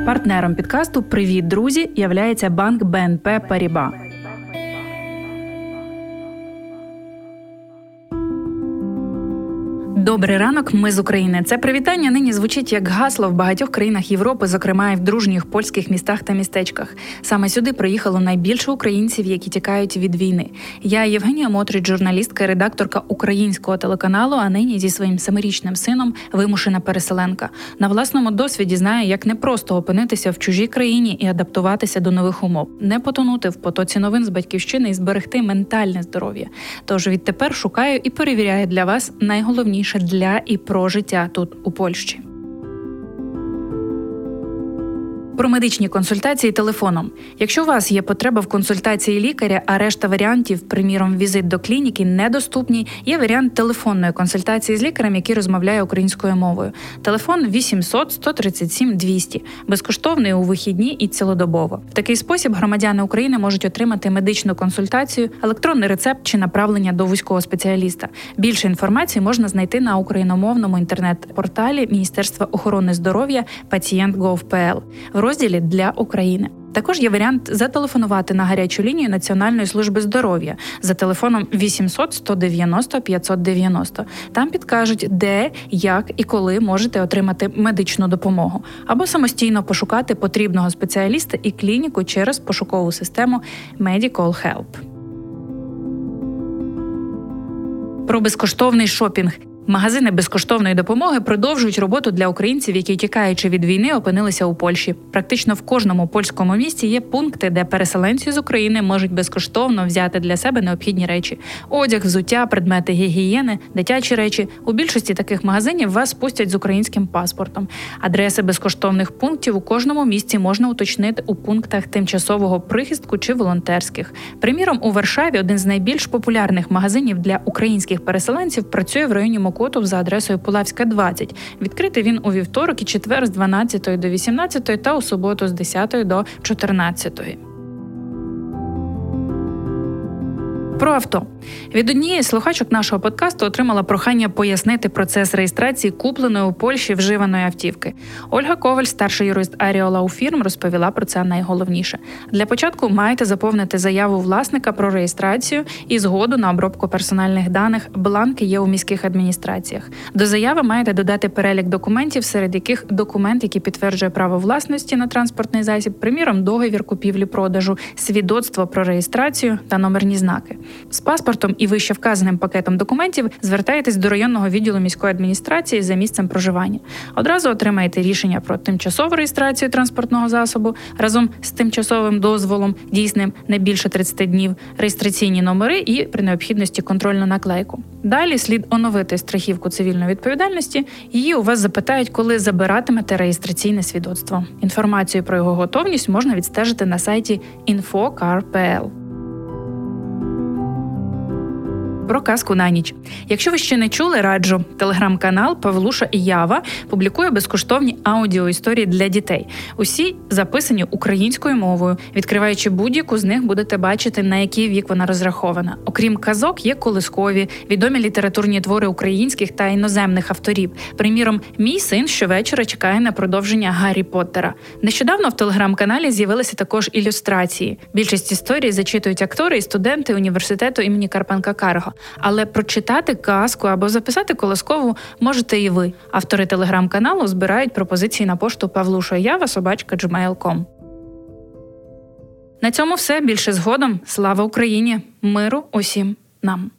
Партнером підкасту «Привіт, друзі» являється банк БНП Паріба. Добрий ранок, ми з України. Це привітання нині звучить як гасло в багатьох країнах Європи, зокрема і в дружніх польських містах та містечках. Саме сюди приїхало найбільше українців, які тікають від війни. Я Євгенія Мотрич, журналістка і редакторка українського телеканалу, а нині зі своїм 7-річним сином вимушена переселенка. На власному досвіді знаю, як непросто опинитися в чужій країні і адаптуватися до нових умов. Не потонути в потоці новин з батьківщини і зберегти ментальне здоров'я. Тож відтепер шукаю і перевіряю для вас найголовніше для і про життя тут, у Польщі. Про медичні консультації телефоном. Якщо у вас є потреба в консультації лікаря, а решта варіантів, приміром, візит до клініки, недоступні, є варіант телефонної консультації з лікарем, який розмовляє українською мовою. Телефон 800 137 200. Безкоштовний у вихідні і цілодобово. В такий спосіб громадяни України можуть отримати медичну консультацію, електронний рецепт чи направлення до вузького спеціаліста. Більше інформації можна знайти на україномовному інтернет-порталі Міністерства охорони здоров'я Pacient.gov.pl в розділі «Для України». Також є варіант зателефонувати на гарячу лінію Національної служби здоров'я за телефоном 800 190 590. Там підкажуть, де, як і коли можете отримати медичну допомогу. Або самостійно пошукати потрібного спеціаліста і клініку через пошукову систему Medical Help. Про безкоштовний шопінг. Магазини безкоштовної допомоги продовжують роботу для українців, які, тікаючи від війни, опинилися у Польщі. Практично в кожному польському місті є пункти, де переселенці з України можуть безкоштовно взяти для себе необхідні речі. Одяг, взуття, предмети гігієни, дитячі речі. У більшості таких магазинів вас пустять з українським паспортом. Адреси безкоштовних пунктів у кожному місті можна уточнити у пунктах тимчасового прихистку чи волонтерських. Приміром, у Варшаві один з найбільш популярних магазинів для українських переселенців працює в районі Мокотов за адресою Пулавська, 20. Відкритий він у вівторок і четвер з 12 до 18 та у суботу з 10 до 14. Про авто. Від однієї з слухачок нашого подкасту отримала прохання пояснити процес реєстрації купленої у Польщі вживаної автівки. Ольга Коваль, старший юрист Аріола у фірм, розповіла про це найголовніше. Для початку маєте заповнити заяву власника про реєстрацію і згоду на обробку персональних даних. Бланки є у міських адміністраціях. До заяви маєте додати перелік документів, серед яких документ, який підтверджує право власності на транспортний засіб, приміром, договір купівлі-продажу, свідоцтво про реєстрацію та номерні знаки. З паспортом і вище вказаним пакетом документів звертаєтесь до районного відділу міської адміністрації за місцем проживання. Одразу отримаєте рішення про тимчасову реєстрацію транспортного засобу разом з тимчасовим дозволом, дійсним не більше 30 днів, реєстраційні номери і, при необхідності, контрольну наклейку. Далі слід оновити страхівку цивільної відповідальності. Її у вас запитають, коли забиратимете реєстраційне свідоцтво. Інформацію про його готовність можна відстежити на сайті info.car.pl. Про казку на ніч. Якщо ви ще не чули, раджу. Телеграм-канал Павлуша і Ява публікує безкоштовні аудіоісторії для дітей. Усі записані українською мовою. Відкриваючи будь-яку з них, будете бачити, на який вік вона розрахована. Окрім казок, є колискові, відомі літературні твори українських та іноземних авторів. Приміром, мій син щовечора чекає на продовження Гаррі Поттера. Нещодавно в телеграм-каналі з'явилися також ілюстрації. Більшість історій зачитують актори і студенти університету імені Карпенка-Карго. Але прочитати казку або записати колискову можете і ви. Автори телеграм-каналу збирають пропозиції на пошту pavlushoyava@gmail.com. На цьому все. Більше згодом. Слава Україні! Миру усім нам!